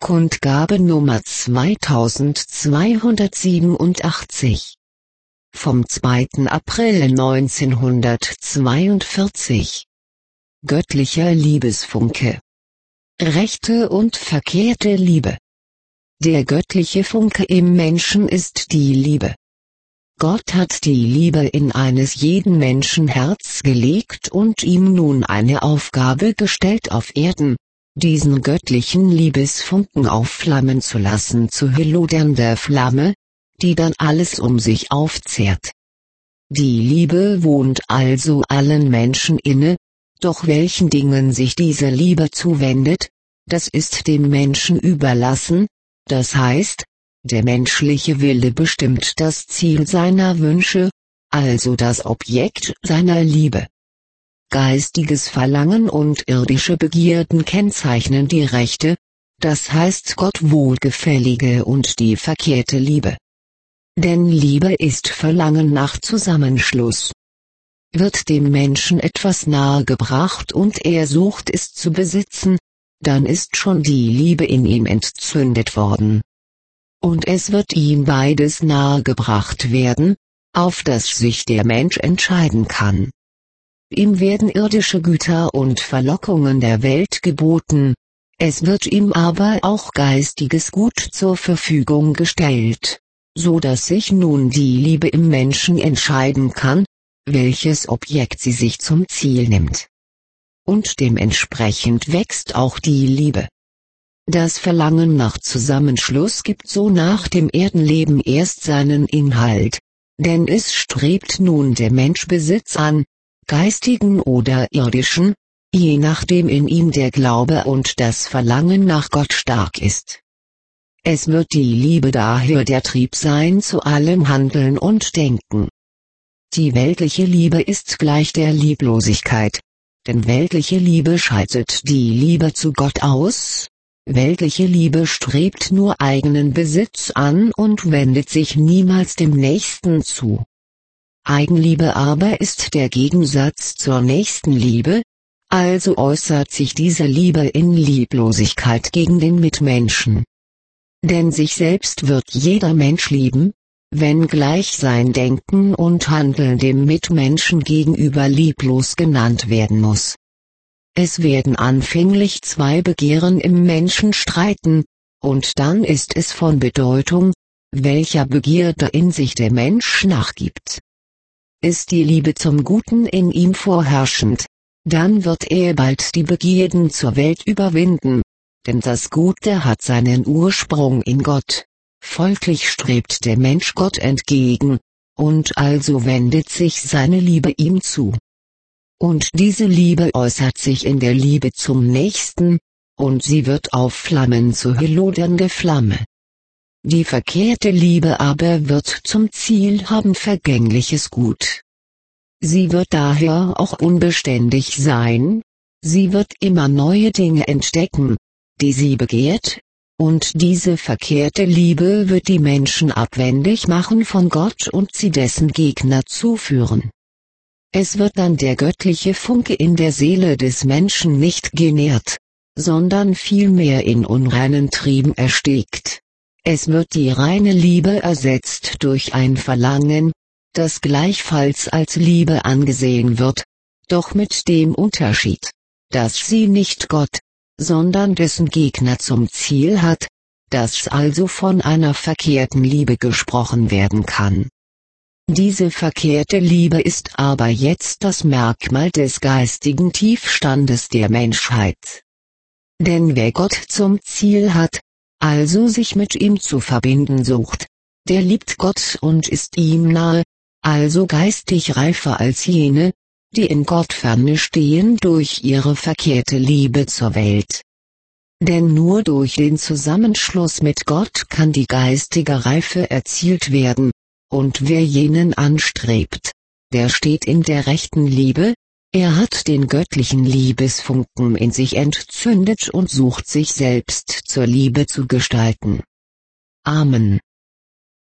Kundgabe Nummer 2287 vom 2. April 1942. Göttlicher Liebesfunke. Rechte und verkehrte Liebe. Der göttliche Funke im Menschen ist die Liebe. Gott hat die Liebe in eines jeden Menschen Herz gelegt und ihm nun eine Aufgabe gestellt auf Erden, diesen göttlichen Liebesfunken aufflammen zu lassen zu lodernder Flamme, die dann alles um sich aufzehrt. Die Liebe wohnt also allen Menschen inne, doch welchen Dingen sich diese Liebe zuwendet, das ist dem Menschen überlassen, das heißt, der menschliche Wille bestimmt das Ziel seiner Wünsche, also das Objekt seiner Liebe. Geistiges Verlangen und irdische Begierden kennzeichnen die rechte, das heißt Gott wohlgefällige und die verkehrte Liebe. Denn Liebe ist Verlangen nach Zusammenschluss. Wird dem Menschen etwas nahegebracht und er sucht es zu besitzen, dann ist schon die Liebe in ihm entzündet worden. Und es wird ihm beides nahegebracht werden, auf das sich der Mensch entscheiden kann. Ihm werden irdische Güter und Verlockungen der Welt geboten, es wird ihm aber auch geistiges Gut zur Verfügung gestellt, so dass sich nun die Liebe im Menschen entscheiden kann, welches Objekt sie sich zum Ziel nimmt. Und dementsprechend wächst auch die Liebe. Das Verlangen nach Zusammenschluss gibt so nach dem Erdenleben erst seinen Inhalt, denn es strebt nun der Mensch Besitz an, geistigen oder irdischen, je nachdem in ihm der Glaube und das Verlangen nach Gott stark ist. Es wird die Liebe daher der Trieb sein zu allem Handeln und Denken. Die weltliche Liebe ist gleich der Lieblosigkeit, denn weltliche Liebe schaltet die Liebe zu Gott aus, weltliche Liebe strebt nur eigenen Besitz an und wendet sich niemals dem Nächsten zu. Eigenliebe aber ist der Gegensatz zur Nächstenliebe, also äußert sich diese Liebe in Lieblosigkeit gegen den Mitmenschen. Denn sich selbst wird jeder Mensch lieben, wenngleich sein Denken und Handeln dem Mitmenschen gegenüber lieblos genannt werden muss. Es werden anfänglich zwei Begehren im Menschen streiten, und dann ist es von Bedeutung, welcher Begierde in sich der Mensch nachgibt. Ist die Liebe zum Guten in ihm vorherrschend, dann wird er bald die Begierden zur Welt überwinden, denn das Gute hat seinen Ursprung in Gott, folglich strebt der Mensch Gott entgegen, und also wendet sich seine Liebe ihm zu. Und diese Liebe äußert sich in der Liebe zum Nächsten, und sie wird aufflammen zu lodernde Flamme. Die verkehrte Liebe aber wird zum Ziel haben vergängliches Gut. Sie wird daher auch unbeständig sein, sie wird immer neue Dinge entdecken, die sie begehrt, und diese verkehrte Liebe wird die Menschen abwendig machen von Gott und sie dessen Gegner zuführen. Es wird dann der göttliche Funke in der Seele des Menschen nicht genährt, sondern vielmehr in unreinen Trieben erstickt. Es wird die reine Liebe ersetzt durch ein Verlangen, das gleichfalls als Liebe angesehen wird, doch mit dem Unterschied, dass sie nicht Gott, sondern dessen Gegner zum Ziel hat, dass also von einer verkehrten Liebe gesprochen werden kann. Diese verkehrte Liebe ist aber jetzt das Merkmal des geistigen Tiefstandes der Menschheit. Denn wer Gott zum Ziel hat, also sich mit ihm zu verbinden sucht, der liebt Gott und ist ihm nahe, also geistig reifer als jene, die in Gott ferne stehen durch ihre verkehrte Liebe zur Welt. Denn nur durch den Zusammenschluss mit Gott kann die geistige Reife erzielt werden, und wer jenen anstrebt, der steht in der rechten Liebe, er hat den göttlichen Liebesfunken in sich entzündet und sucht sich selbst zur Liebe zu gestalten. Amen.